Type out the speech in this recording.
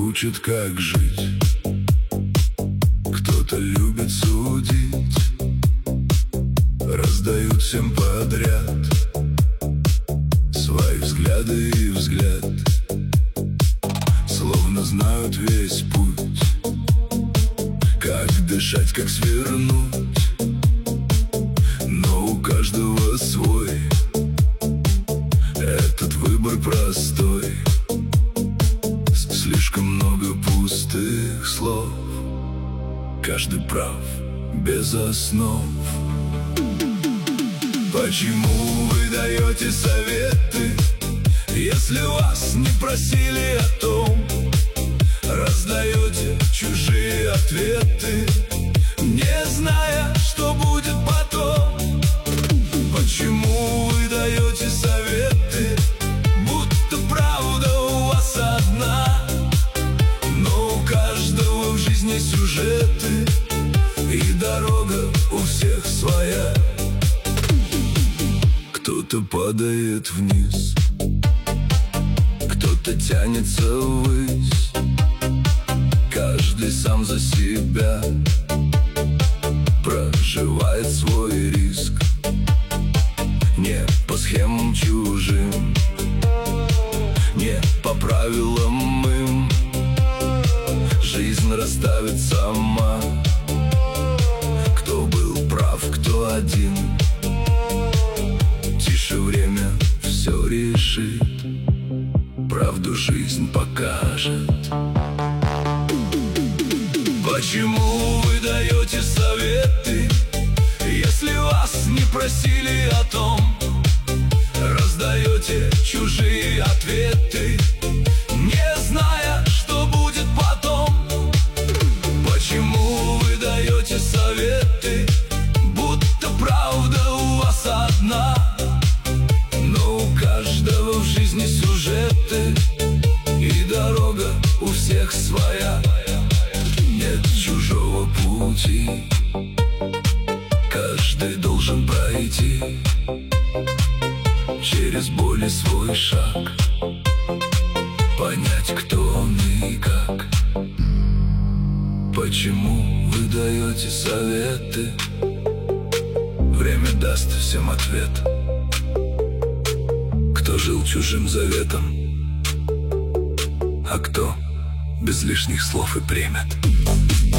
учит, как жить. Кто-то любит судить, раздают всем подряд свои взгляды и взгляд, словно знают весь путь, как дышать, как свернуть. Но у каждого свой, этот выбор простой. Слишком много пустых слов, каждый прав, без основ. Почему вы даете советы, если вас не просили о том? Раздаете чужие ответы, не зная, что будет потом. Почему вы даете советы, будто правда у вас одна, но у каждого в жизни сюжеты, и дорога у всех своя. Кто-то падает вниз, кто-то тянется ввысь, каждый сам за себя проживает свой риск. Не по схемам чужим, не по правилам им, жизнь расставит сама, кто был прав, кто один. Тише, время все решит, правду жизнь покажет. Почему вы даете советы, если вас не просили о том? Раздаете чужие ответы, не зная, что будет потом. Почему вы даете советы, будто правда у вас одна, но у каждого в жизни сюжеты, и дорога у всех своя. Нет чужого пути, каждый должен пройти через боль и свой шаг, понять, кто он и как. Почему вы даете советы? Время даст всем ответ. Кто жил чужим заветом, а кто без лишних слов и примет.